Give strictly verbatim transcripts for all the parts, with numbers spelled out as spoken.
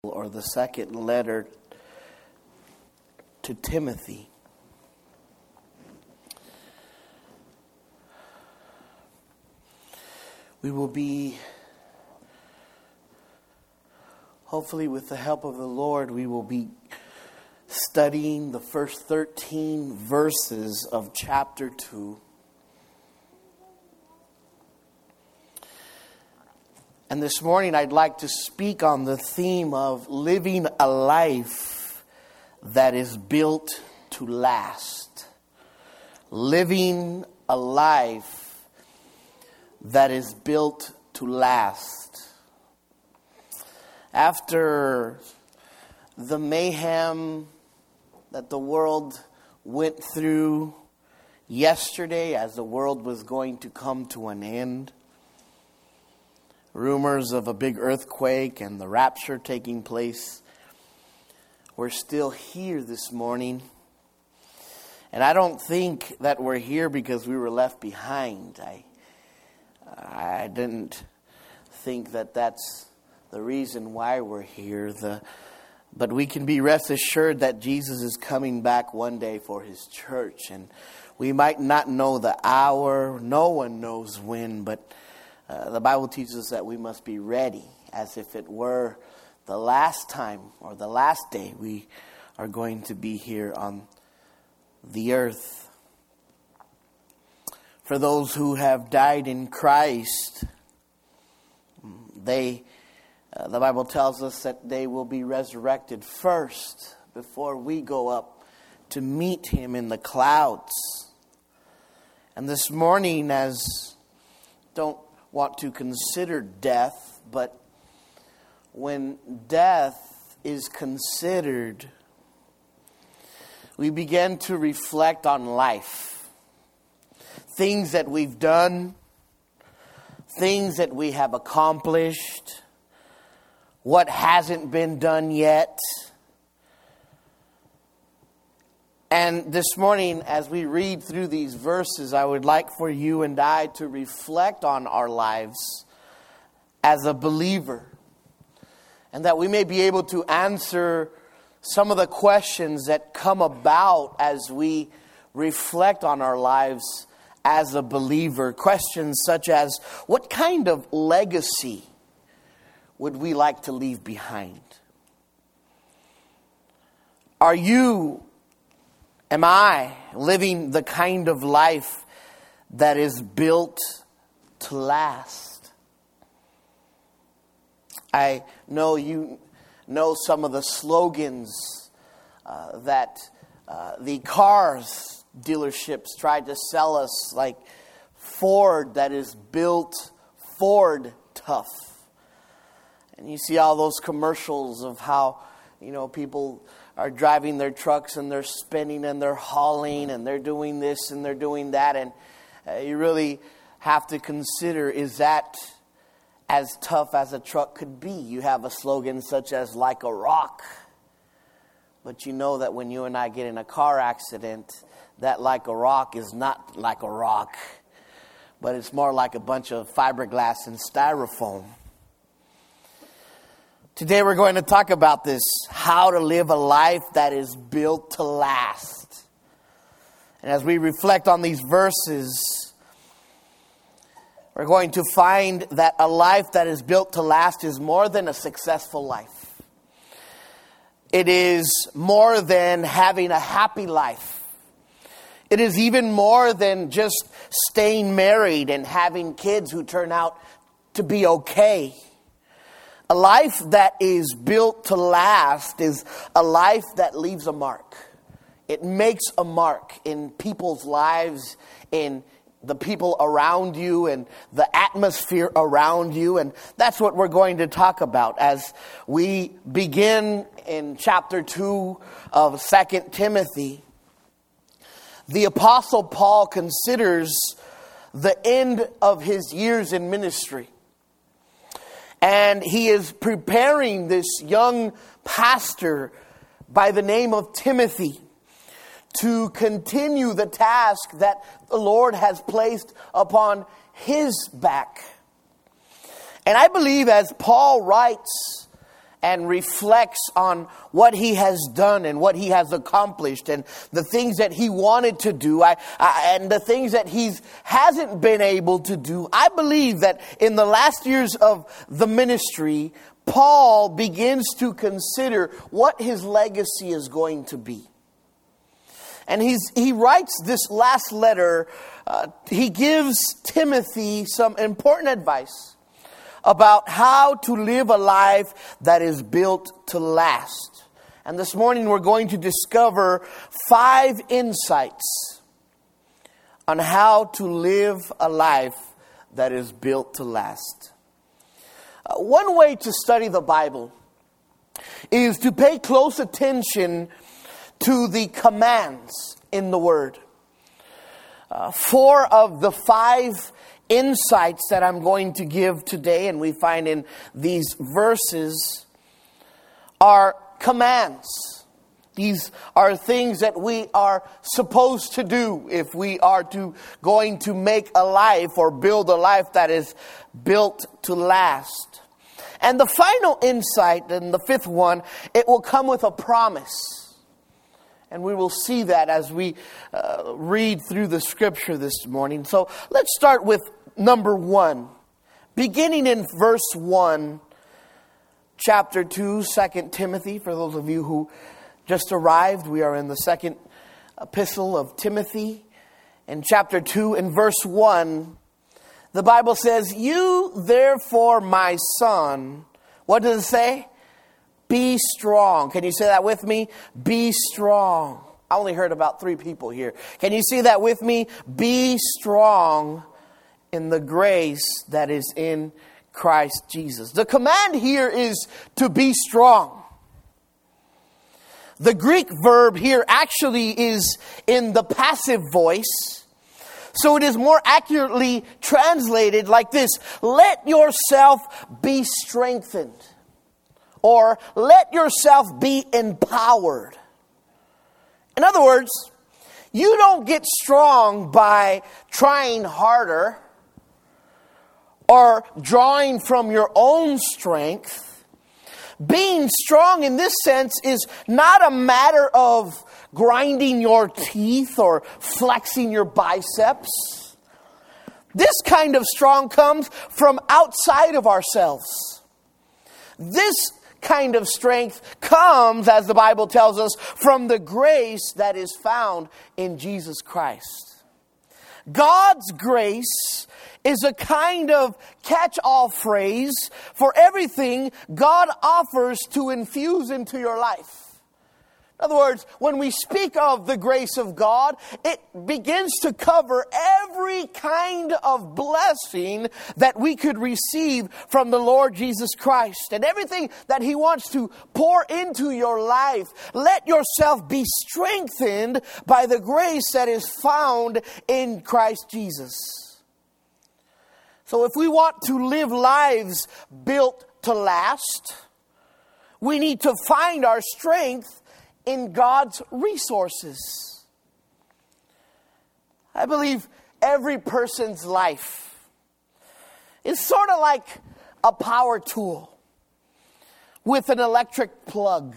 Or the second letter to Timothy. We will be, hopefully with the help of the Lord, we will be studying the first thirteen verses of chapter two. And this morning I'd like to speak on the theme of living a life that is built to last. Living a life that is built to last. After the mayhem that the world went through yesterday as the world was going to come to an end, rumors of a big earthquake and the rapture taking place, we're still here this morning. And I don't think that we're here because we were left behind. I, I didn't think that that's the reason why we're here. The, but we can be rest assured that Jesus is coming back one day for his church. And we might not know the hour. No one knows when, but Uh, the Bible teaches us that we must be ready as if it were the last time or the last day we are going to be here on the earth. For those who have died in Christ, they, uh, the Bible tells us that they will be resurrected first before we go up to meet him in the clouds. And this morning, as don't want to consider death, but when death is considered, we begin to reflect on life. Things that we've done, things that we have accomplished, what hasn't been done yet. And this morning, as we read through these verses, I would like for you and I to reflect on our lives as a believer. And that we may be able to answer some of the questions that come about as we reflect on our lives as a believer. Questions such as, what kind of legacy would we like to leave behind? Are you Am I living the kind of life that is built to last? I know you know some of the slogans uh, that uh, the cars dealerships tried to sell us, like Ford that is built Ford tough. And you see all those commercials of how, you know, people are driving their trucks and they're spinning and they're hauling and they're doing this and they're doing that. And uh, you really have to consider, is that as tough as a truck could be? You have a slogan such as like a rock. But you know that when you and I get in a car accident, that like a rock is not like a rock, but it's more like a bunch of fiberglass and styrofoam. Today we're going to talk about this, how to live a life that is built to last. And as we reflect on these verses, we're going to find that a life that is built to last is more than a successful life. It is more than having a happy life. It is even more than just staying married and having kids who turn out to be okay. A life that is built to last is a life that leaves a mark. It makes a mark in people's lives, in the people around you, and the atmosphere around you. And that's what we're going to talk about as we begin in chapter two of Second Timothy. The Apostle Paul considers the end of his years in ministry. And he is preparing this young pastor by the name of Timothy to continue the task that the Lord has placed upon his back. And I believe as Paul writes and reflects on what he has done and what he has accomplished and the things that he wanted to do I, I, and the things that he hasn't been able to do, I believe that in the last years of the ministry, Paul begins to consider what his legacy is going to be. And he's, he writes this last letter. Uh, he gives Timothy some important advice about how to live a life that is built to last. And this morning we're going to discover five insights on how to live a life that is built to last. Uh, one way to study the Bible is to pay close attention to the commands in the Word. Uh, four of the five insights that I'm going to give today, and we find in these verses, are commands. These are things that we are supposed to do if we are to going to make a life or build a life that is built to last. And the final insight, and the fifth one, it will come with a promise. And we will see that as we uh, read through the scripture this morning. So let's start with number one. Beginning in verse one, chapter two, Second Timothy. For those of you who just arrived, we are in the second epistle of Timothy. In chapter two, in verse one, the Bible says, "You therefore, my son," what does it say? "Be strong." Can you say that with me? Be strong. I only heard about three people here. Can you see that with me? Be strong in the grace that is in Christ Jesus. The command here is to be strong. The Greek verb here actually is in the passive voice. So it is more accurately translated like this: let yourself be strengthened. Or let yourself be empowered. In other words, you don't get strong by trying harder or drawing from your own strength. Being strong in this sense is not a matter of grinding your teeth or flexing your biceps. This kind of strong comes from outside of ourselves. This kind of strength comes, as the Bible tells us, from the grace that is found in Jesus Christ. God's grace is a kind of catch-all phrase for everything God offers to infuse into your life. In other words, when we speak of the grace of God, it begins to cover every kind of blessing that we could receive from the Lord Jesus Christ. And everything that He wants to pour into your life. Let yourself be strengthened by the grace that is found in Christ Jesus. So if we want to live lives built to last, we need to find our strength in God's resources. I believe every person's life is sort of like a power tool with an electric plug.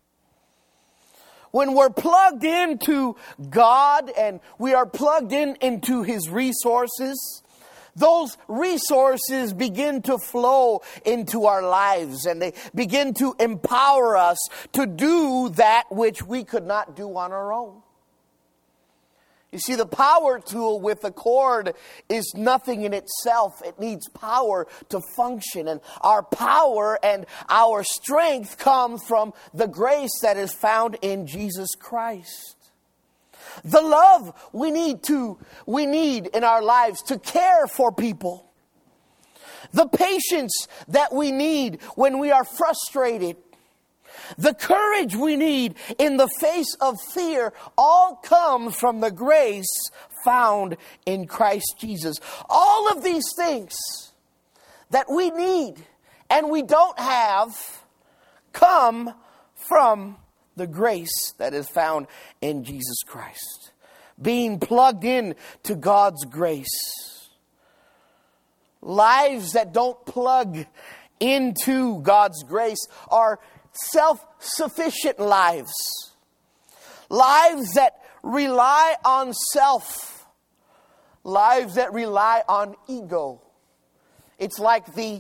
When we're plugged into God and we are plugged in into His resources, those resources begin to flow into our lives and they begin to empower us to do that which we could not do on our own. You see, the power tool with the cord is nothing in itself. It needs power to function. And our power and our strength comes from the grace that is found in Jesus Christ. The love we need to, we need in our lives to care for people. The patience that we need when we are frustrated. The courage we need in the face of fear all comes from the grace found in Christ Jesus. All of these things that we need and we don't have come from the grace that is found in Jesus Christ. Being plugged in to God's grace. Lives that don't plug into God's grace are self-sufficient lives. Lives that rely on self. Lives that rely on ego. It's like the,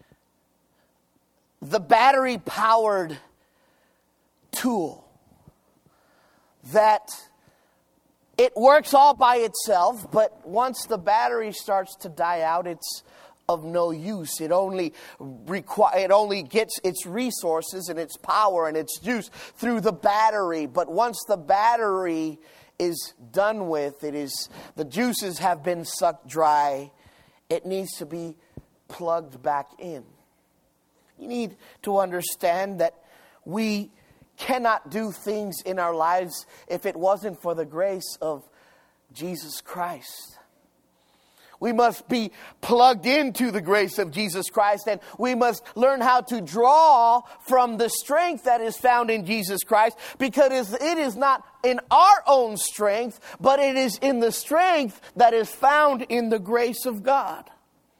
the battery-powered tool that it works all by itself, but once the battery starts to die out, it's of no use. It only requ- it only gets its resources and its power and its juice through the battery. But once the battery is done with, it is the juices have been sucked dry, it needs to be plugged back in. You need to understand that we cannot do things in our lives if it wasn't for the grace of Jesus Christ. We must be plugged into the grace of Jesus Christ, and we must learn how to draw from the strength that is found in Jesus Christ, because it is not in our own strength, but it is in the strength that is found in the grace of God.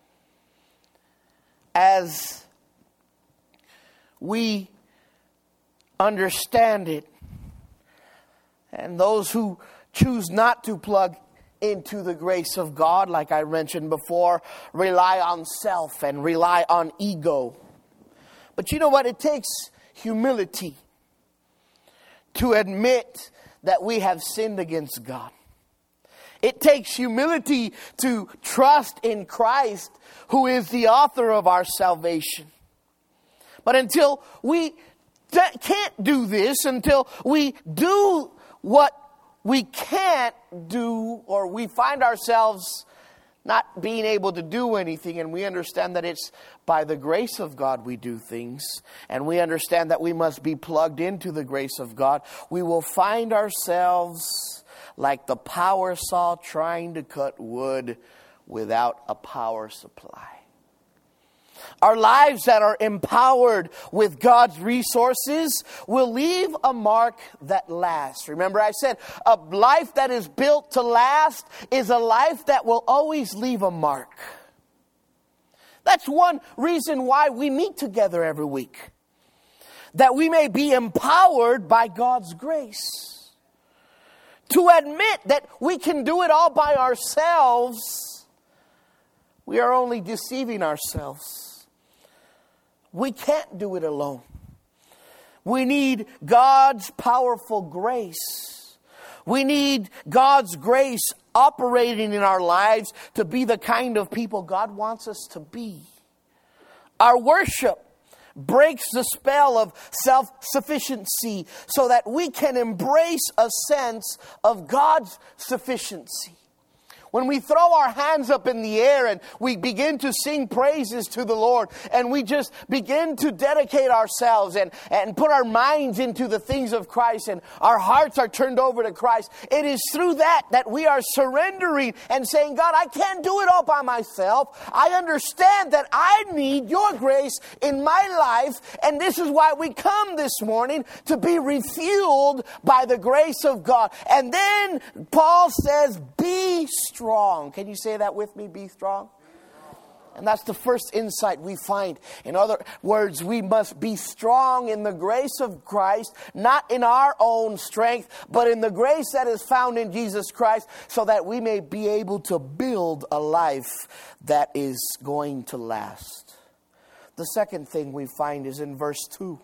As we understand it, and those who choose not to plug into the grace of God, like I mentioned before, rely on self and rely on ego. But you know what? It takes humility to admit that we have sinned against God. It takes humility to trust in Christ, who is the author of our salvation. But until we d- can't do this, until we do what we can't do, or we find ourselves not being able to do anything, and we understand that it's by the grace of God we do things, and we understand that we must be plugged into the grace of God, we will find ourselves like the power saw trying to cut wood without a power supply. Our lives that are empowered with God's resources will leave a mark that lasts. Remember, I said a life that is built to last is a life that will always leave a mark. That's one reason why we meet together every week. That we may be empowered by God's grace. To admit that we can do it all by ourselves, we are only deceiving ourselves. We can't do it alone. We need God's powerful grace. We need God's grace operating in our lives to be the kind of people God wants us to be. Our worship breaks the spell of self-sufficiency so that we can embrace a sense of God's sufficiency. When we throw our hands up in the air and we begin to sing praises to the Lord, and we just begin to dedicate ourselves and, and put our minds into the things of Christ, and our hearts are turned over to Christ, it is through that that we are surrendering and saying, God, I can't do it all by myself. I understand that I need your grace in my life, and this is why we come this morning, to be refueled by the grace of God. And then Paul says, be strong. Strong. Can you say that with me? Be strong. And that's the first insight we find. In other words, we must be strong in the grace of Christ, not in our own strength, but in the grace that is found in Jesus Christ, so that we may be able to build a life that is going to last. The second thing we find is in verse two,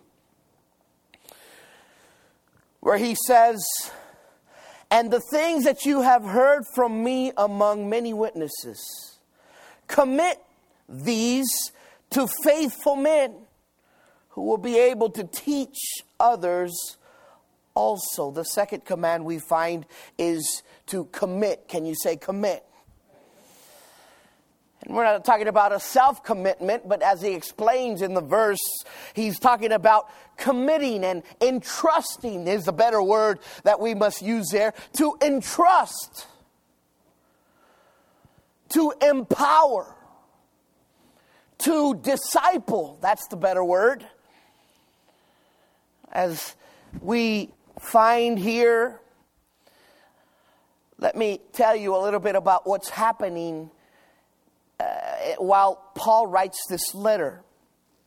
where he says, and the things that you have heard from me among many witnesses, commit these to faithful men who will be able to teach others also. The second command we find is to commit. Can you say commit? And we're not talking about a self-commitment, but as he explains in the verse, he's talking about committing and entrusting is the better word that we must use there. To entrust. To empower. To disciple. That's the better word. As we find here, let me tell you a little bit about what's happening Uh, while Paul writes this letter.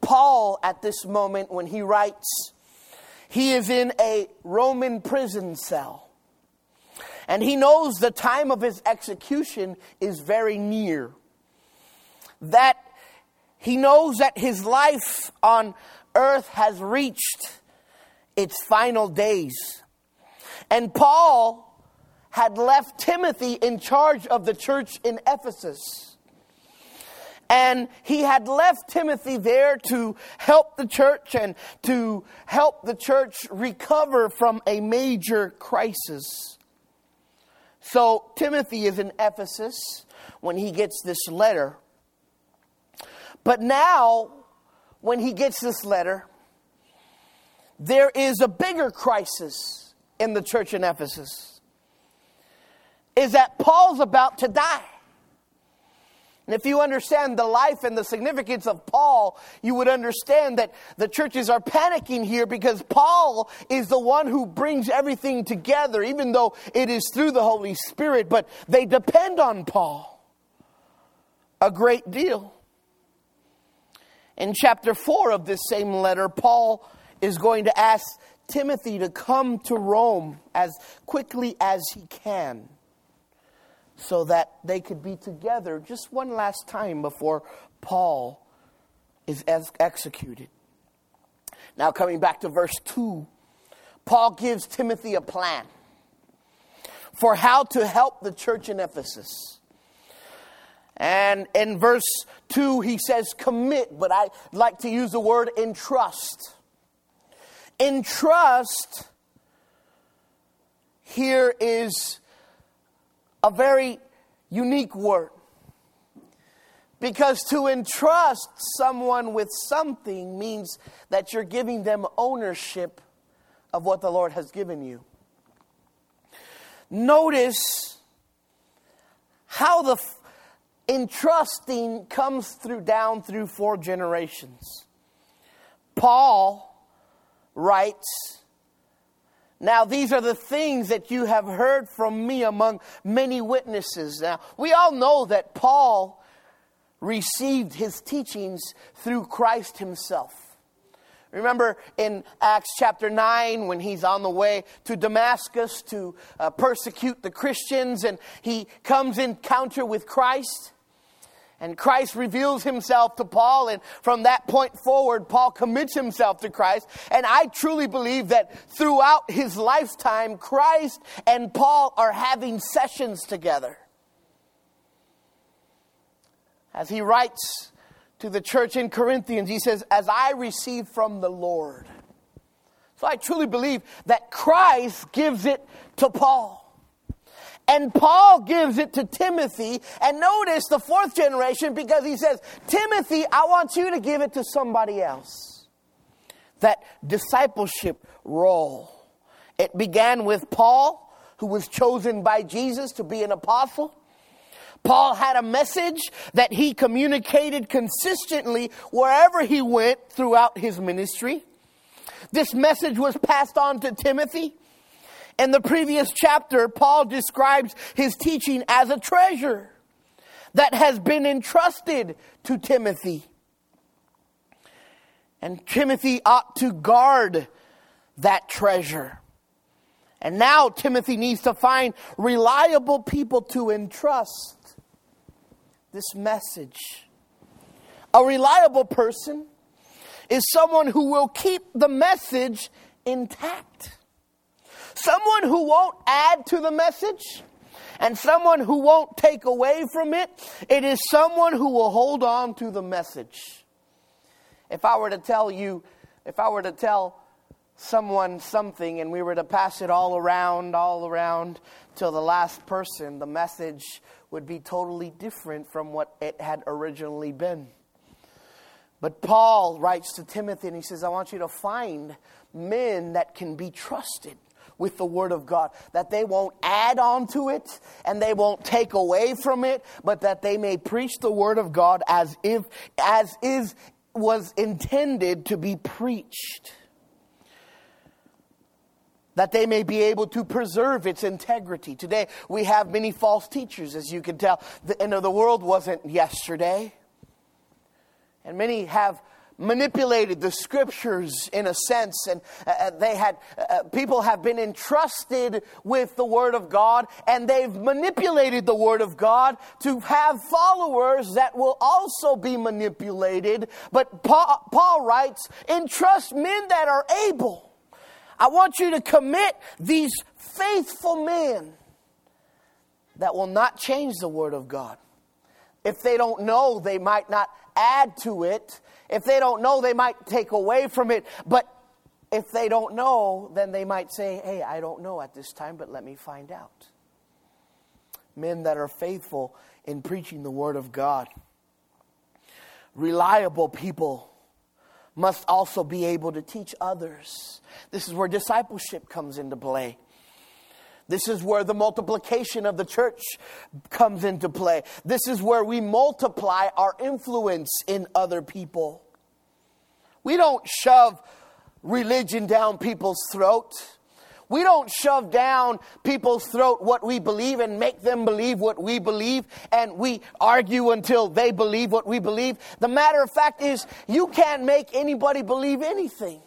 Paul, at this moment when he writes, he is in a Roman prison cell. And he knows the time of his execution is very near. That he knows that his life on earth has reached its final days. And Paul had left Timothy in charge of the church in Ephesus. And he had left Timothy there to help the church and to help the church recover from a major crisis. So Timothy is in Ephesus when he gets this letter. But now, when he gets this letter, there is a bigger crisis in the church in Ephesus. Is that Paul's about to die. And if you understand the life and the significance of Paul, you would understand that the churches are panicking here because Paul is the one who brings everything together, even though it is through the Holy Spirit. But they depend on Paul a great deal. In chapter four of this same letter, Paul is going to ask Timothy to come to Rome as quickly as he can so that they could be together just one last time before Paul is executed. Now coming back to verse two, Paul gives Timothy a plan for how to help the church in Ephesus. And in verse two, he says commit, but I like to use the word entrust. Entrust here is a very unique word. Because to entrust someone with something means that you're giving them ownership of what the Lord has given you. Notice how the entrusting comes through down through four generations. Paul writes, now these are the things that you have heard from me among many witnesses. Now we all know that Paul received his teachings through Christ himself. Remember in Acts chapter nine when he's on the way to Damascus to uh, persecute the Christians, and he comes in encounter with Christ. And Christ reveals himself to Paul, and from that point forward, Paul commits himself to Christ. And I truly believe that throughout his lifetime, Christ and Paul are having sessions together. As he writes to the church in Corinthians, he says, as I received from the Lord. So I truly believe that Christ gives it to Paul. And Paul gives it to Timothy. And notice the fourth generation, because he says, Timothy, I want you to give it to somebody else. That discipleship role. It began with Paul, who was chosen by Jesus to be an apostle. Paul had a message that he communicated consistently wherever he went throughout his ministry. This message was passed on to Timothy. In the previous chapter, Paul describes his teaching as a treasure that has been entrusted to Timothy. And Timothy ought to guard that treasure. And now Timothy needs to find reliable people to entrust this message. A reliable person is someone who will keep the message intact. Someone who won't add to the message and someone who won't take away from it. It is someone who will hold on to the message. If I were to tell you, if I were to tell someone something and we were to pass it all around, all around till the last person, the message would be totally different from what it had originally been. But Paul writes to Timothy and he says, I want you to find men that can be trusted with the Word of God, that they won't add on to it and they won't take away from it, but that they may preach the Word of God as if, as is, was intended to be preached. That they may be able to preserve its integrity. Today we have many false teachers, as you can tell. The end of the world wasn't yesterday. And many have manipulated the scriptures in a sense, and uh, they had uh, people have been entrusted with the Word of God, and they've manipulated the Word of God to have followers that will also be manipulated. But Paul, Paul writes, entrust men that are able. I want you to commit these faithful men that will not change the Word of God. If they don't know, they might not add to it. If they don't know, they might take away from it. But if they don't know, then they might say, hey, I don't know at this time, but let me find out. Men that are faithful in preaching the Word of God. Reliable people must also be able to teach others. This is where discipleship comes into play. This is where the multiplication of the church comes into play. This is where we multiply our influence in other people. We don't shove religion down people's throat. We don't shove down people's throat what we believe and make them believe what we believe, and we argue until they believe what we believe. The matter of fact is, you can't make anybody believe anything.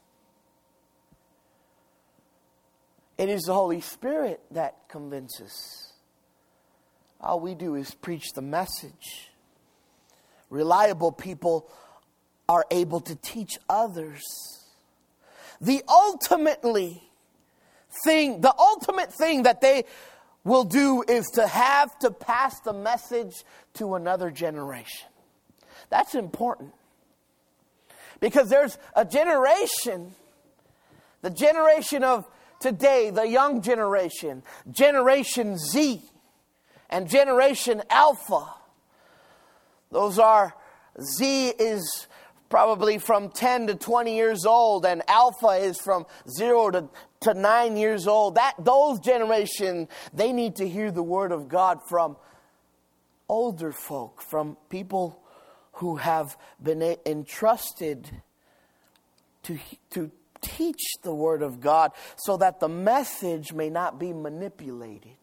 It is the Holy Spirit that convinces. All we do is preach the message. Reliable people are able to teach others. The ultimately thing, the ultimate thing that they will do is to have to pass the message to another generation. That's important. Because there's a generation, the generation of today, the young generation, Generation Z, and Generation Alpha. Those are, Z is probably from ten to twenty years old, and Alpha is from zero to, to nine years old. That those generation, they need to hear the Word of God from older folk, from people who have been entrusted to to teach the Word of God, so that the message may not be manipulated.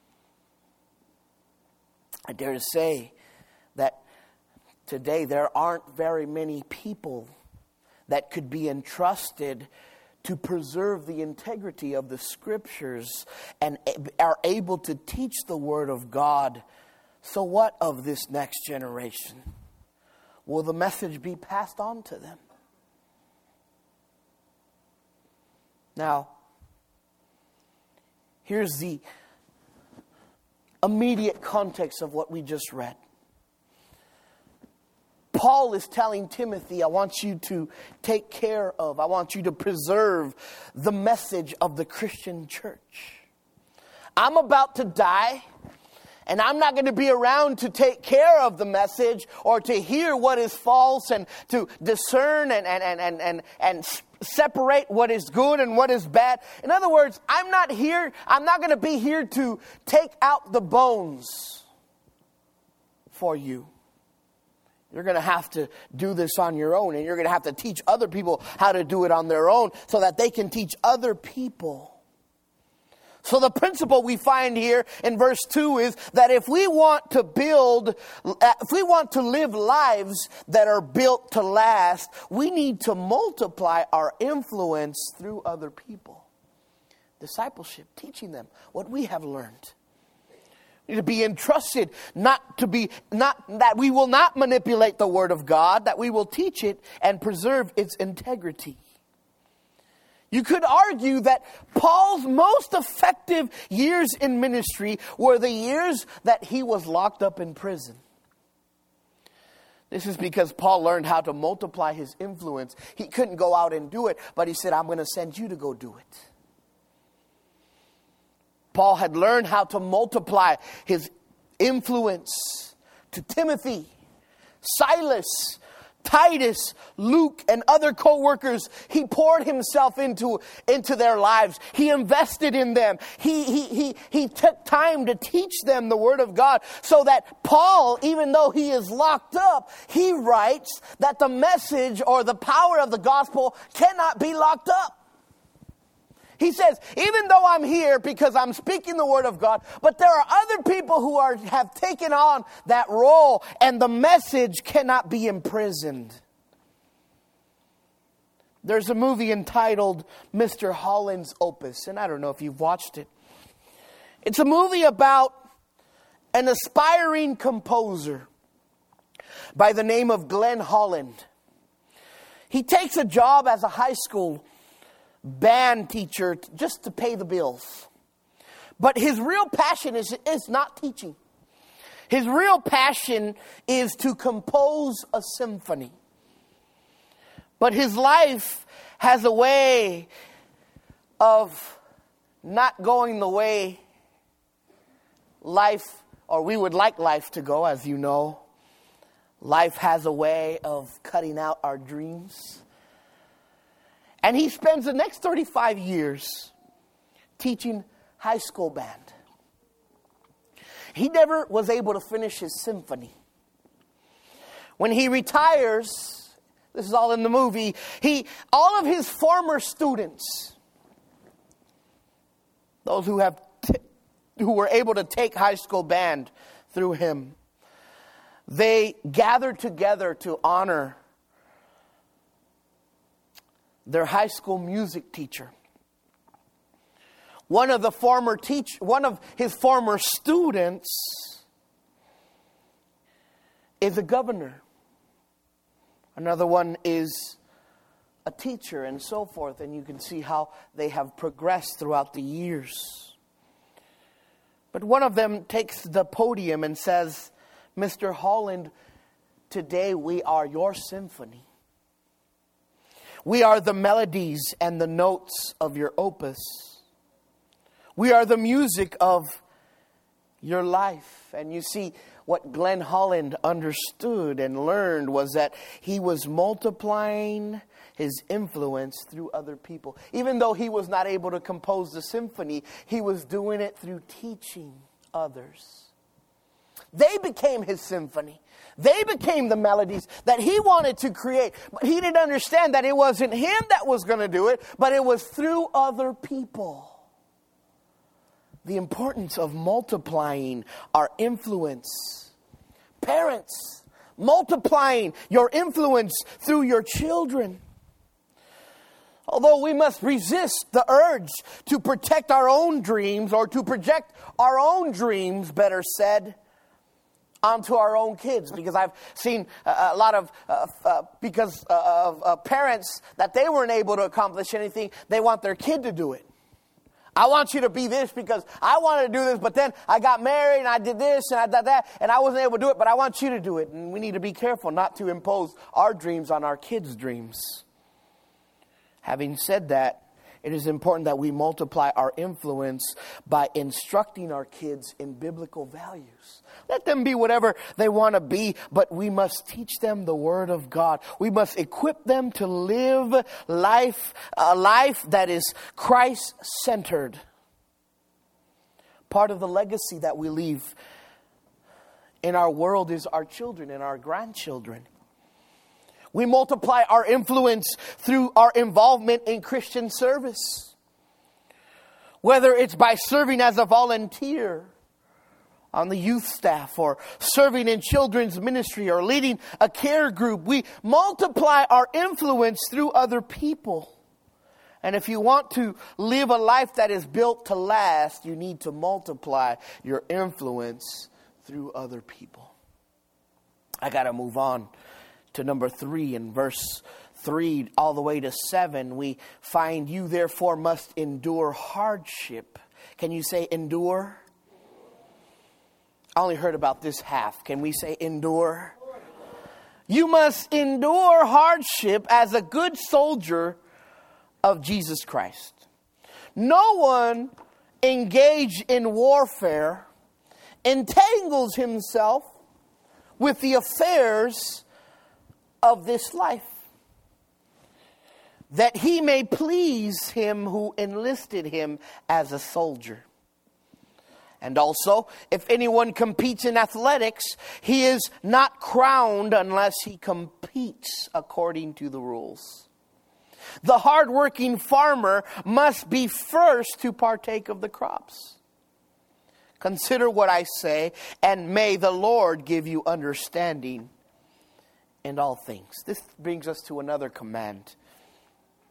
I dare to say that today there aren't very many people that could be entrusted to preserve the integrity of the Scriptures and are able to teach the Word of God. So what of this next generation? Will the message be passed on to them? Now, here's the immediate context of what we just read. Paul is telling Timothy, I want you to take care of, I want you to preserve the message of the Christian church. I'm about to die, and I'm not going to be around to take care of the message or to hear what is false and to discern and, and, and, and, and, and separate what is good and what is bad. In other words, I'm not here, I'm not going to be here to take out the bones for you. You're going to have to do this on your own, and you're going to have to teach other people how to do it on their own so that they can teach other people. So the principle we find here in verse two is that if we want to build, if we want to live lives that are built to last, we need to multiply our influence through other people. Discipleship, teaching them what we have learned. We need to be entrusted, not to be, not that we will not manipulate the Word of God, that we will teach it and preserve its integrity. You could argue that Paul's most effective years in ministry were the years that he was locked up in prison. This is because Paul learned how to multiply his influence. He couldn't go out and do it, but he said, I'm going to send you to go do it. Paul had learned how to multiply his influence to Timothy, Silas, Titus, Luke, and other co-workers. He poured himself into, into their lives. He invested in them. He, he, he, he took time to teach them the Word of God, so that Paul, even though he is locked up, he writes that the message or the power of the gospel cannot be locked up. He says, even though I'm here because I'm speaking the Word of God, but there are other people who are have taken on that role, and the message cannot be imprisoned. There's a movie entitled Mister Holland's Opus, and I don't know if you've watched it. It's a movie about an aspiring composer by the name of Glenn Holland. He takes a job as a high school band teacher just to pay the bills. But his real passion is, is not teaching. His real passion is to compose a symphony. But his life has a way of not going the way life, or we would like life to go, as you know. Life has a way of cutting out our dreams. And he spends the next thirty-five years teaching high school band. He never was able to finish his symphony. When he retires, this is all in the movie, he, all of his former students, those who have t- who were able to take high school band through him, they gathered together to honor their high school music teacher. One of the former teach, one of his former students is a governor. Another one is a teacher, and so forth. And you can see how they have progressed throughout the years. But one of them takes the podium and says, Mister Holland, today we are your symphony. We are the melodies and the notes of your opus. We are the music of your life. And you see, what Glenn Holland understood and learned was that he was multiplying his influence through other people. Even though he was not able to compose the symphony, he was doing it through teaching others. They became his symphony. They became the melodies that he wanted to create. But he didn't understand that it wasn't him that was going to do it, but it was through other people. The importance of multiplying our influence. Parents, multiplying your influence through your children. Although we must resist the urge to protect our own dreams, or to project our own dreams, better said, onto our own kids. Because I've seen a, a lot of, uh, uh, because of uh, parents that they weren't able to accomplish anything, they want their kid to do it. I want you to be this because I wanted to do this, but then I got married and I did this and I did that and I wasn't able to do it, but I want you to do it. And we need to be careful not to impose our dreams on our kids' dreams. Having said that, it is important that we multiply our influence by instructing our kids in biblical values. Let them be whatever they want to be, but we must teach them the Word of God. We must equip them to live life, a life that is Christ-centered. Part of the legacy that we leave in our world is our children and our grandchildren. We multiply our influence through our involvement in Christian service. Whether it's by serving as a volunteer on the youth staff, or serving in children's ministry, or leading a care group, we multiply our influence through other people. And if you want to live a life that is built to last, you need to multiply your influence through other people. I got to move on to number three. In verse three all the way to seven, we find, you therefore must endure hardship. Can you say endure? I only heard about this half. Can we say endure? You must endure hardship as a good soldier of Jesus Christ. No one engaged in warfare entangles himself with the affairs of this life, that he may please him who enlisted him as a soldier. And also, if anyone competes in athletics, he is not crowned unless he competes according to the rules. The hardworking farmer must be first to partake of the crops. Consider what I say, and may the Lord give you understanding in all things. This brings us to another command.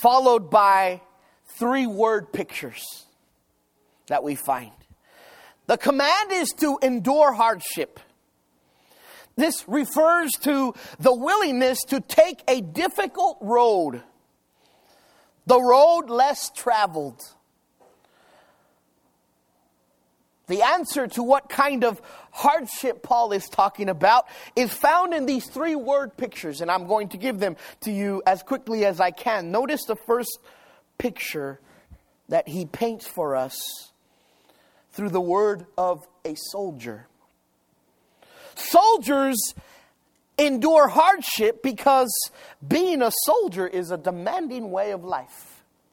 followed by three word pictures that we find. The command is to endure hardship. This refers to the willingness to take a difficult road, the road less traveled. The answer to what kind of hardship Paul is talking about is found in these three word pictures, and I'm going to give them to you as quickly as I can. Notice the first picture that he paints for us through the word of a soldier. Soldiers endure hardship because being a soldier is a demanding way of life.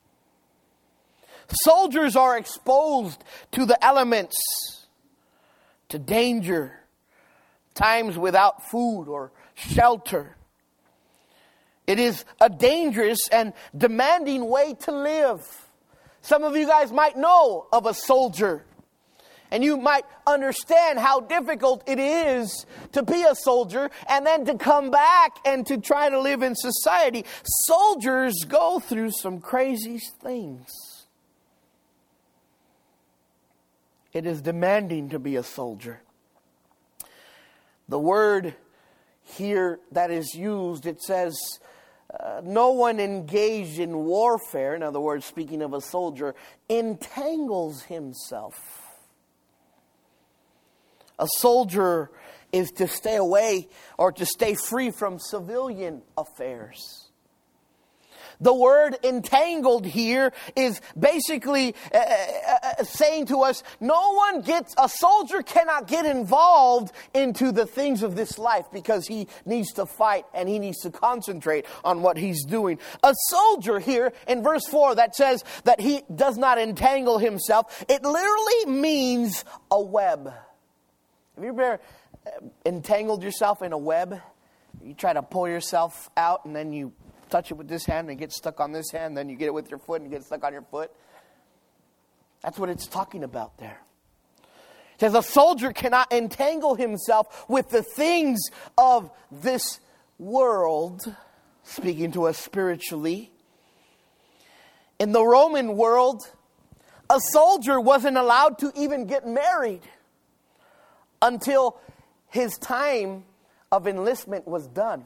Soldiers are exposed to the elements, to danger, times without food or shelter. It is a dangerous and demanding way to live. Some of you guys might know of a soldier, and you might understand how difficult it is to be a soldier and then to come back and to try to live in society. Soldiers go through some crazy things. It is demanding to be a soldier. The word here that is used, it says, uh, no one engaged in warfare, in other words, speaking of a soldier, entangles himself. A soldier is to stay away or to stay free from civilian affairs. The word entangled here is basically uh, uh, saying to us, no one gets, a soldier cannot get involved into the things of this life because he needs to fight and he needs to concentrate on what he's doing. A soldier here in verse four that says that he does not entangle himself, it literally means a web. Have you ever entangled yourself in a web? You try to pull yourself out and then you touch it with this hand and it gets stuck on this hand. Then you get it with your foot and it gets stuck on your foot. That's what it's talking about there. It says a soldier cannot entangle himself with the things of this world, speaking to us spiritually. In the Roman world, a soldier wasn't allowed to even get married until his time of enlistment was done.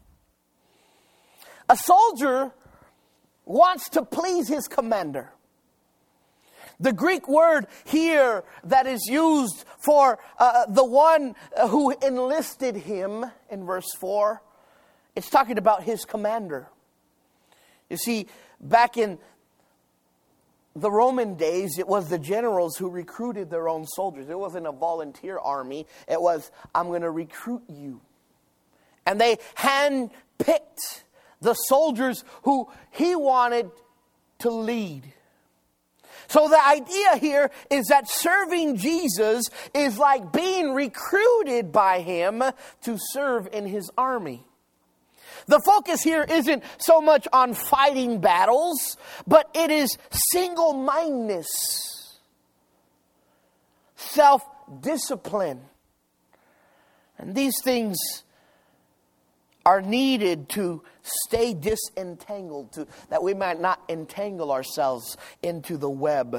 A soldier wants to please his commander. The Greek word here that is used for uh, the one who enlisted him in verse four, it's talking about his commander. You see, back in the Roman days, it was the generals who recruited their own soldiers. It wasn't a volunteer army. It was, I'm going to recruit you. And they handpicked the soldiers who he wanted to lead. So the idea here is that serving Jesus is like being recruited by him to serve in his army. The focus here isn't so much on fighting battles, but it is single-mindedness, self-discipline. And these things are needed to stay disentangled, to, that we might not entangle ourselves into the web.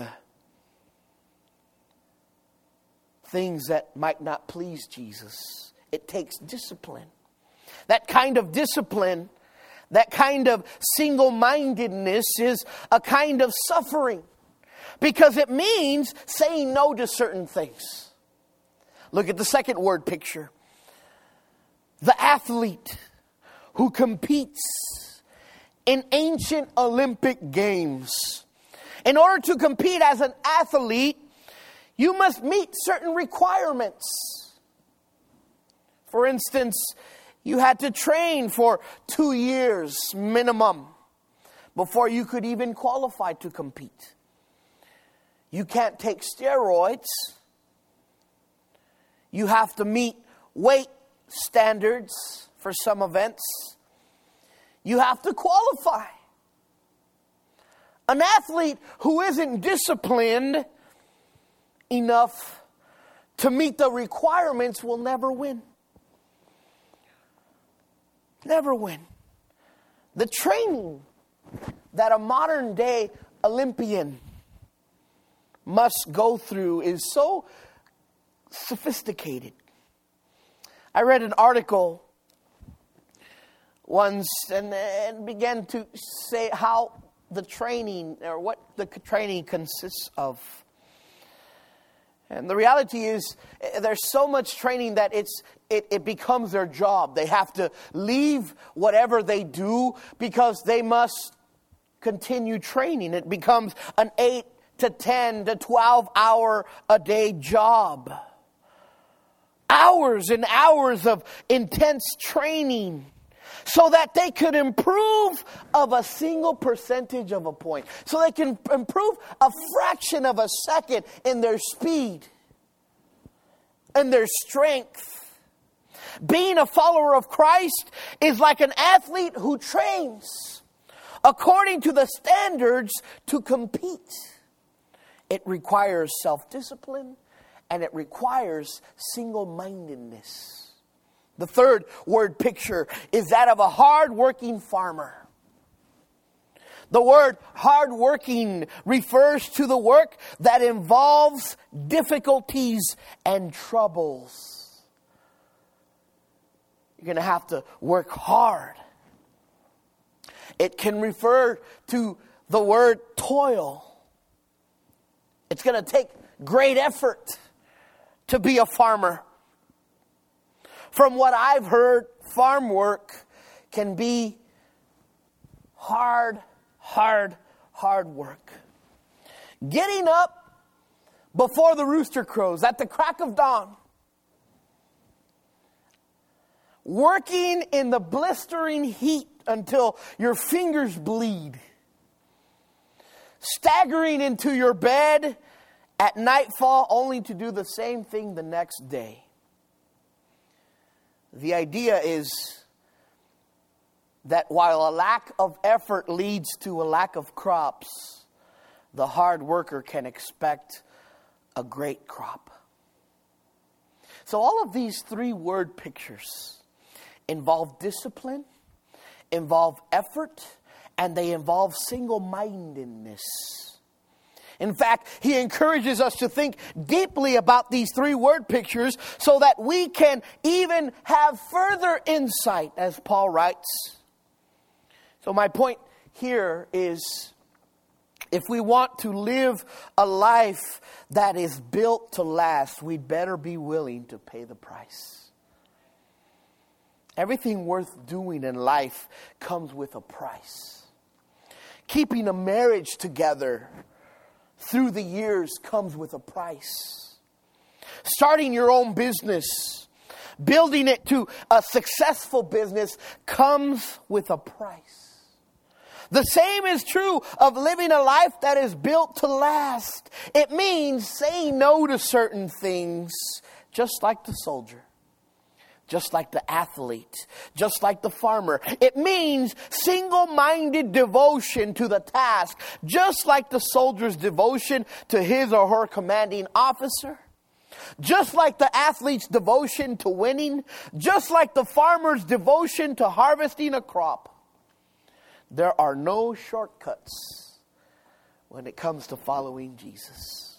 Things that might not please Jesus. It takes discipline. That kind of discipline, that kind of single-mindedness is a kind of suffering. Because it means saying no to certain things. Look at the second word picture. The athlete who competes in ancient Olympic games. In order to compete as an athlete, you must meet certain requirements. For instance, you had to train for two years minimum before you could even qualify to compete. You can't take steroids. You have to meet weight standards for some events. You have to qualify. An athlete who isn't disciplined enough to meet the requirements will never win. Never win. The training that a modern day Olympian must go through is so sophisticated. I read an article once and, and began to say how the training, or what the training consists of. And the reality is, there's so much training that it's it, it becomes their job. They have to leave whatever they do because they must continue training. It becomes an eight to ten to twelve hour a day job. Hours and hours of intense training so that they could improve of a single percentage of a point. So they can improve a fraction of a second in their speed and their strength. Being a follower of Christ is like an athlete who trains according to the standards to compete. It requires self-discipline and it requires single-mindedness. The third word picture is that of a hard-working farmer. The word hard-working refers to the work that involves difficulties and troubles. You're going to have to work hard. It can refer to the word toil. It's going to take great effort to be a farmer. From what I've heard, farm work can be hard, hard, hard work. Getting up before the rooster crows at the crack of dawn. Working in the blistering heat until your fingers bleed. Staggering into your bed at nightfall only to do the same thing the next day. The idea is that while a lack of effort leads to a lack of crops, the hard worker can expect a great crop. So all of these three word pictures involve discipline, involve effort, and they involve single-mindedness. In fact, he encourages us to think deeply about these three word pictures so that we can even have further insight, as Paul writes. So my point here is, if we want to live a life that is built to last, we'd better be willing to pay the price. Everything worth doing in life comes with a price. Keeping a marriage together through the years comes with a price. Starting your own business, building it to a successful business comes with a price. The same is true of living a life that is built to last. It means saying no to certain things, just like the soldier, just like the athlete, just like the farmer. It means single-minded devotion to the task, just like the soldier's devotion to his or her commanding officer, just like the athlete's devotion to winning, just like the farmer's devotion to harvesting a crop. There are no shortcuts when it comes to following Jesus.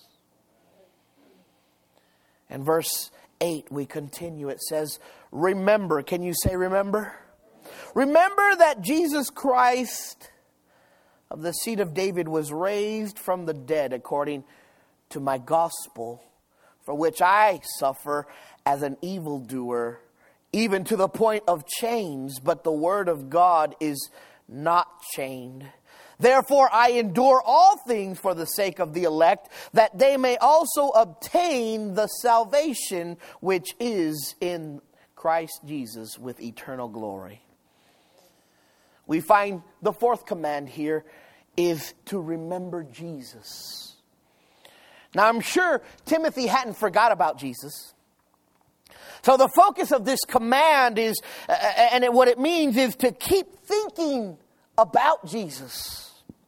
And verse eight, we continue. It says, remember. Can you say remember? Remember that Jesus Christ of the seed of David was raised from the dead according to my gospel, for which I suffer as an evildoer, even to the point of chains, but the word of God is not chained. Therefore I endure all things for the sake of the elect, that they may also obtain the salvation which is in Christ Jesus with eternal glory. We find the fourth command here is to remember Jesus. Now I'm sure Timothy hadn't forgot about Jesus. So the focus of this command is, uh, and it, what it means is to keep thinking about Jesus.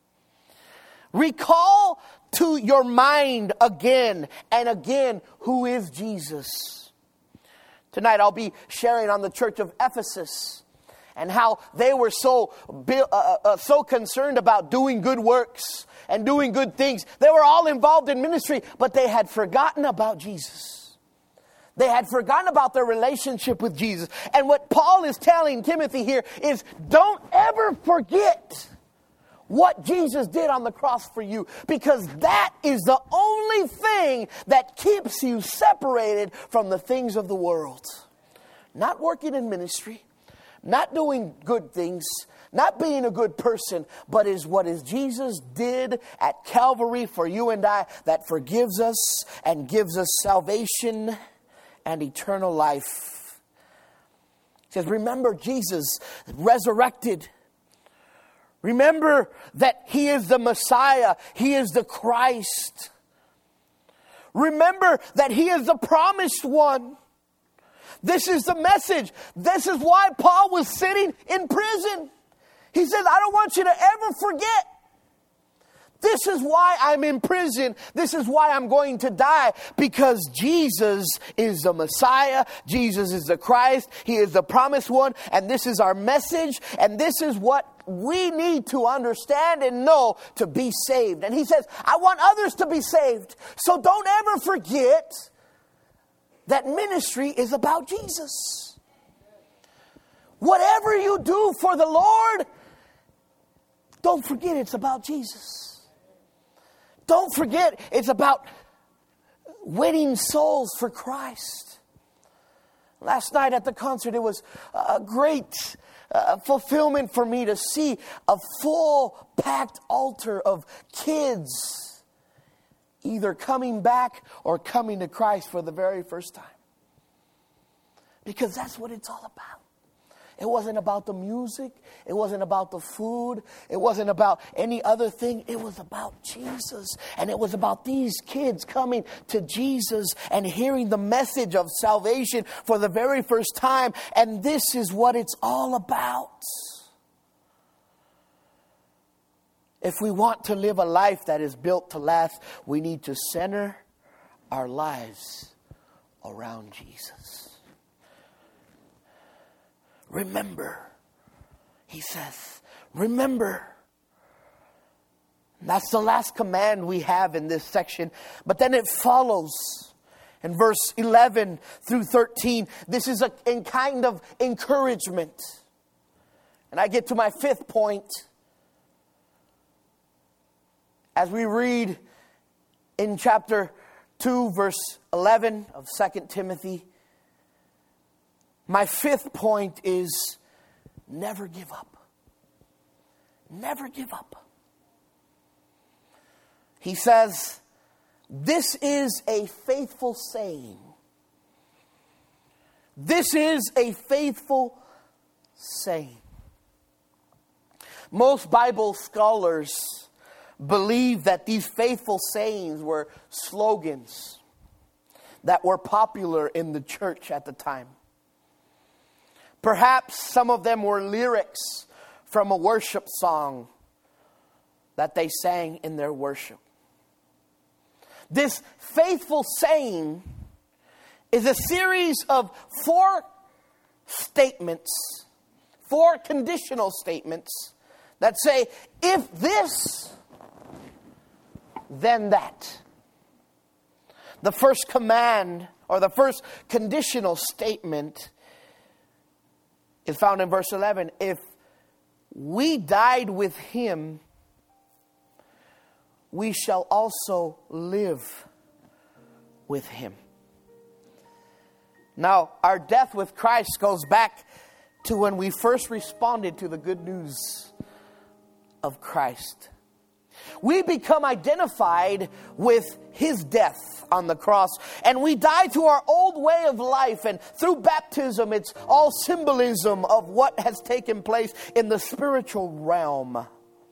Recall to your mind again and again who is Jesus. Tonight I'll be sharing on the church of Ephesus and how they were so, uh, uh, so concerned about doing good works and doing good things. They were all involved in ministry, but they had forgotten about Jesus. They had forgotten about their relationship with Jesus. And what Paul is telling Timothy here is, don't ever forget what Jesus did on the cross for you, because that is the only thing that keeps you separated from the things of the world. Not working in ministry, not doing good things, not being a good person, but is what is Jesus did at Calvary for you and I that forgives us and gives us salvation and eternal life. It says, remember Jesus resurrected. Remember that He is the Messiah. He is the Christ. Remember that He is the promised one. This is the message. This is why Paul was sitting in prison. He says, I don't want you to ever forget. This is why I'm in prison. This is why I'm going to die. Because Jesus is the Messiah. Jesus is the Christ. He is the promised one. And this is our message. And this is what we need to understand and know to be saved. And he says, I want others to be saved. So don't ever forget that ministry is about Jesus. Whatever you do for the Lord, don't forget it's about Jesus. Don't forget it's about winning souls for Christ. Last night at the concert, it was a great uh, fulfillment for me to see a full packed altar of kids either coming back or coming to Christ for the very first time. Because that's what it's all about. It wasn't about the music. It wasn't about the food. It wasn't about any other thing. It was about Jesus. And it was about these kids coming to Jesus and hearing the message of salvation for the very first time. And this is what it's all about. If we want to live a life that is built to last, we need to center our lives around Jesus. Remember, he says, remember. That's the last command we have in this section. But then it follows in verse eleven through thirteen. This is a in kind of encouragement. And I get to my fifth point. As we read in chapter two, verse eleven of Second Timothy. My fifth point is never give up. Never give up. He says, this is a faithful saying. This is a faithful saying. Most Bible scholars believe that these faithful sayings were slogans that were popular in the church at the time. Perhaps some of them were lyrics from a worship song that they sang in their worship. This faithful saying is a series of four statements, four conditional statements that say, if this, then that. The first command, or the first conditional statement, is found in verse eleven. If we died with him, we shall also live with him. Now, our death with Christ goes back to when we first responded to the good news of Christ. We become identified with his death on the cross, and we die to our old way of life, and through baptism it's all symbolism of what has taken place in the spiritual realm.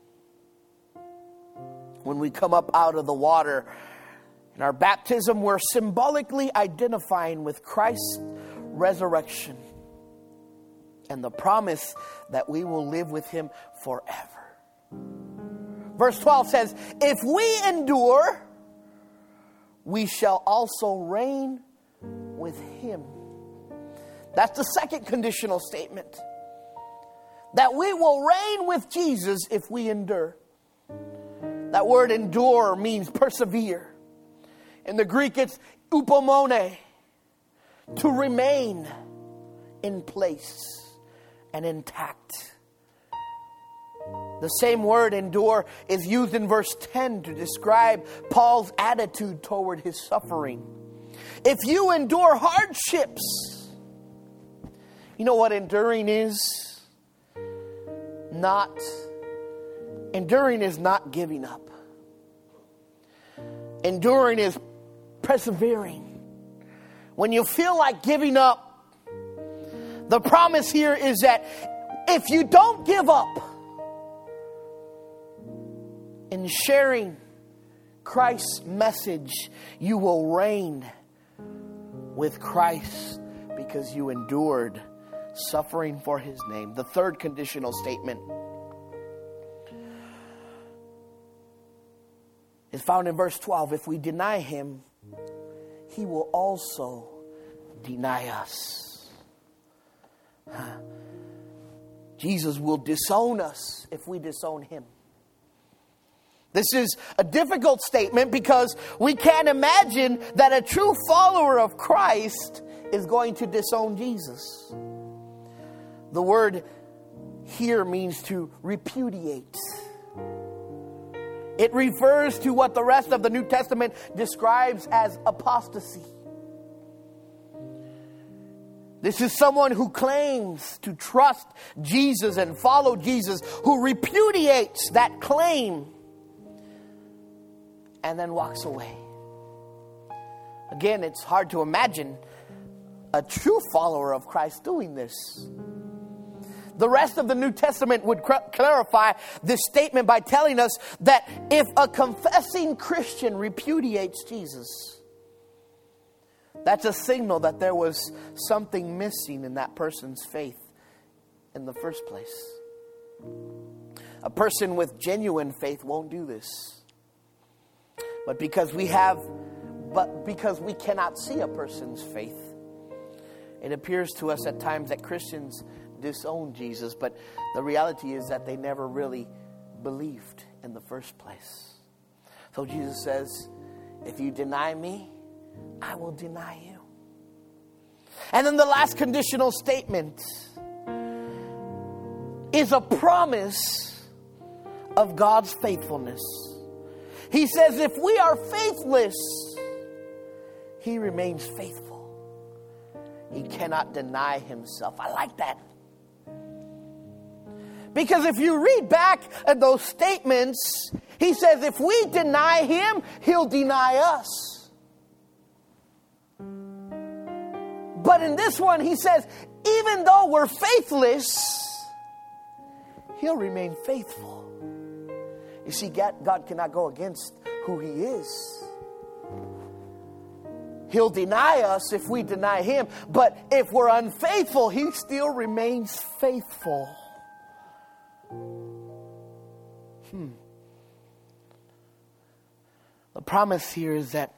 When we come up out of the water in our baptism, we're symbolically identifying with Christ's resurrection and the promise that we will live with him forever. Verse twelve says, if we endure, we shall also reign with him. That's the second conditional statement. that we will reign with Jesus if we endure. That word endure means persevere. In the Greek, it's upomone, to remain in place and intact. The same word endure is used in verse ten to describe Paul's attitude toward his suffering. If you endure hardships, you know what enduring is? Not, enduring is not giving up. Enduring is persevering. When you feel like giving up, the promise here is that if you don't give up in sharing Christ's message, you will reign with Christ because you endured suffering for His name. The third conditional statement is found in verse twelve. If we deny Him, He will also deny us. Jesus will disown us if we disown Him. This is a difficult statement because we can't imagine that a true follower of Christ is going to disown Jesus. The word here means to repudiate. It refers to what the rest of the New Testament describes as apostasy. This is someone who claims to trust Jesus and follow Jesus, who repudiates that claim and then walks away. Again, it's hard to imagine a true follower of Christ doing this. The rest of the New Testament would cl- clarify this statement by telling us that if a confessing Christian repudiates Jesus, that's a signal that there was something missing in that person's faith in the first place. A person with genuine faith won't do this. But because we have, but because we cannot see a person's faith, it appears to us at times that Christians disown Jesus, but the reality is that they never really believed in the first place. So Jesus says, if you deny me, I will deny you. And then the last conditional statement is a promise of God's faithfulness. He says, if we are faithless, He remains faithful. He cannot deny Himself. I like that. Because if you read back at those statements, He says, if we deny Him, He'll deny us. But in this one, He says, even though we're faithless, He'll remain faithful. You see, God cannot go against who He is. He'll deny us if we deny Him. But if we're unfaithful, He still remains faithful. Hmm. The promise here is that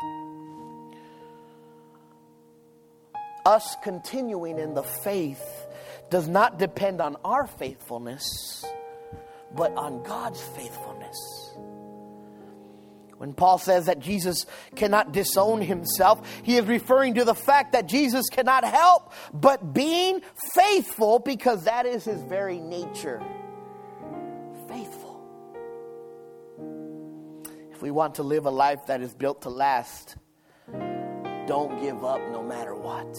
us continuing in the faith does not depend on our faithfulness, but on God's faithfulness. When Paul says that Jesus cannot disown Himself, he is referring to the fact that Jesus cannot help but being faithful, because that is His very nature. Faithful. If we want to live a life that is built to last, don't give up no matter what.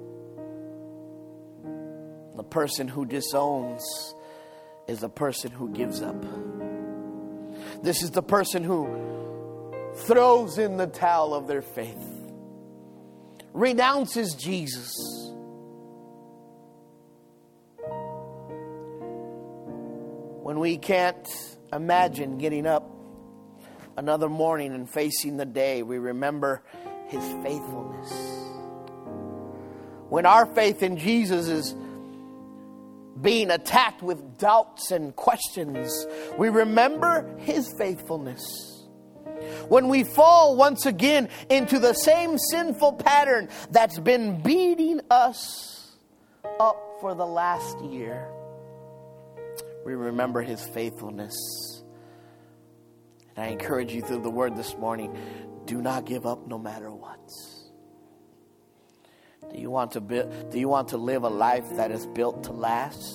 The person who disowns is the person who gives up. This is the person who throws in the towel of their faith, renounces Jesus. When we can't imagine getting up another morning and facing the day, we remember His faithfulness. When our faith in Jesus is being attacked with doubts and questions, we remember His faithfulness. When we fall once again into the same sinful pattern that's been beating us up for the last year, we remember his faithfulness. And I encourage you through the word this morning, do not give up no matter what. Do you want to build, do you want to live a life that is built to last?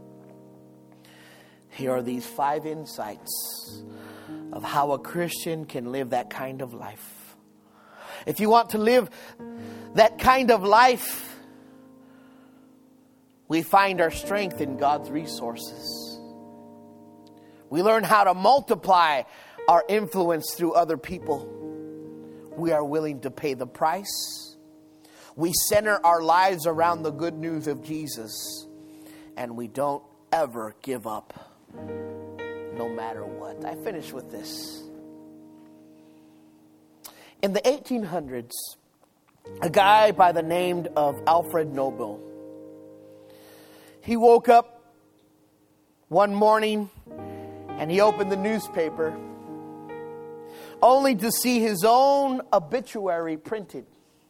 Here are these five insights of how a Christian can live that kind of life. If you want to live that kind of life, we find our strength in God's resources. We learn how to multiply our influence through other people. We are willing to pay the price. We center our lives around the good news of Jesus. And we don't ever give up, no matter what. I finish with this. In the eighteen hundreds, a guy by the name of Alfred Nobel, he woke up one morning and he opened the newspaper only to see his own obituary printed.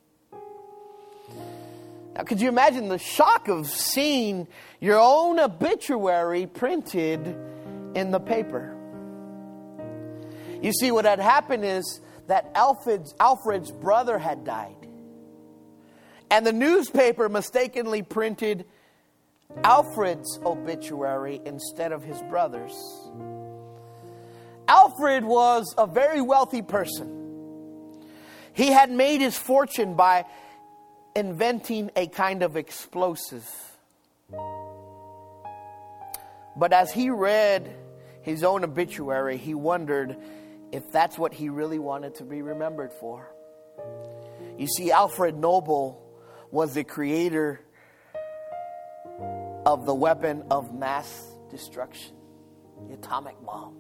Now, could you imagine the shock of seeing your own obituary printed in the paper? You see, what had happened is that Alfred's, Alfred's brother had died. And the newspaper mistakenly printed Alfred's obituary instead of his brother's. Alfred was a very wealthy person. He had made his fortune by inventing a kind of explosive. But as he read his own obituary, he wondered if that's what he really wanted to be remembered for. You see, Alfred Nobel was the creator of the weapon of mass destruction, the atomic bomb.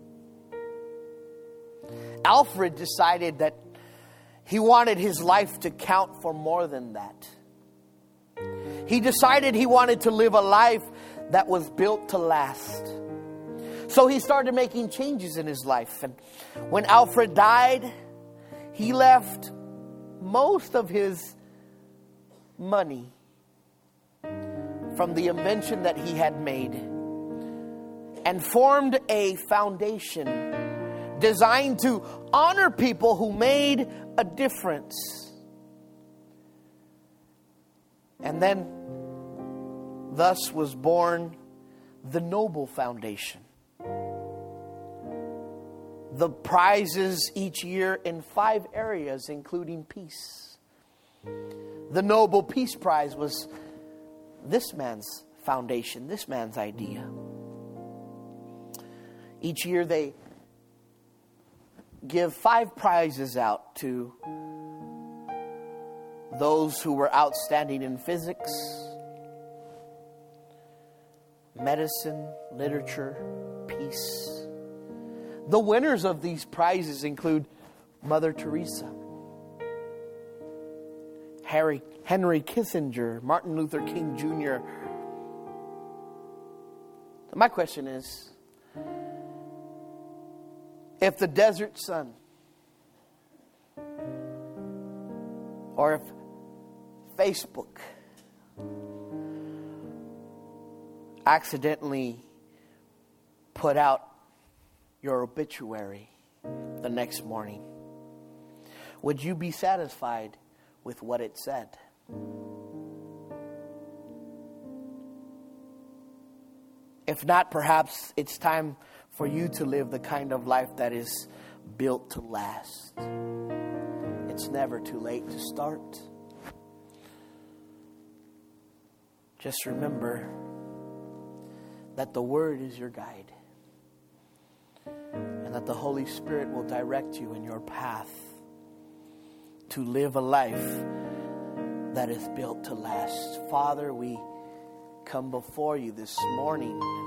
Alfred decided that he wanted his life to count for more than that. He decided he wanted to live a life that was built to last. So he started making changes in his life. And when Alfred died, he left most of his money from the invention that he had made and formed a foundation designed to honor people who made a difference. And then thus was born the Nobel Foundation. The prizes each year in five areas, including peace. The Nobel Peace Prize was this man's foundation, this man's idea. Each year they give five prizes out to those who were outstanding in physics, medicine, literature, peace. The winners of these prizes include Mother Teresa, Harry, Henry Kissinger, Martin Luther King Junior My question is, if the desert sun or if Facebook accidentally put out your obituary the next morning, would you be satisfied with what it said? If not, perhaps it's time for you to live the kind of life that is built to last. It's never too late to start. Just remember that the Word is your guide, and that the Holy Spirit will direct you in your path to live a life that is built to last. Father, we come before you this morning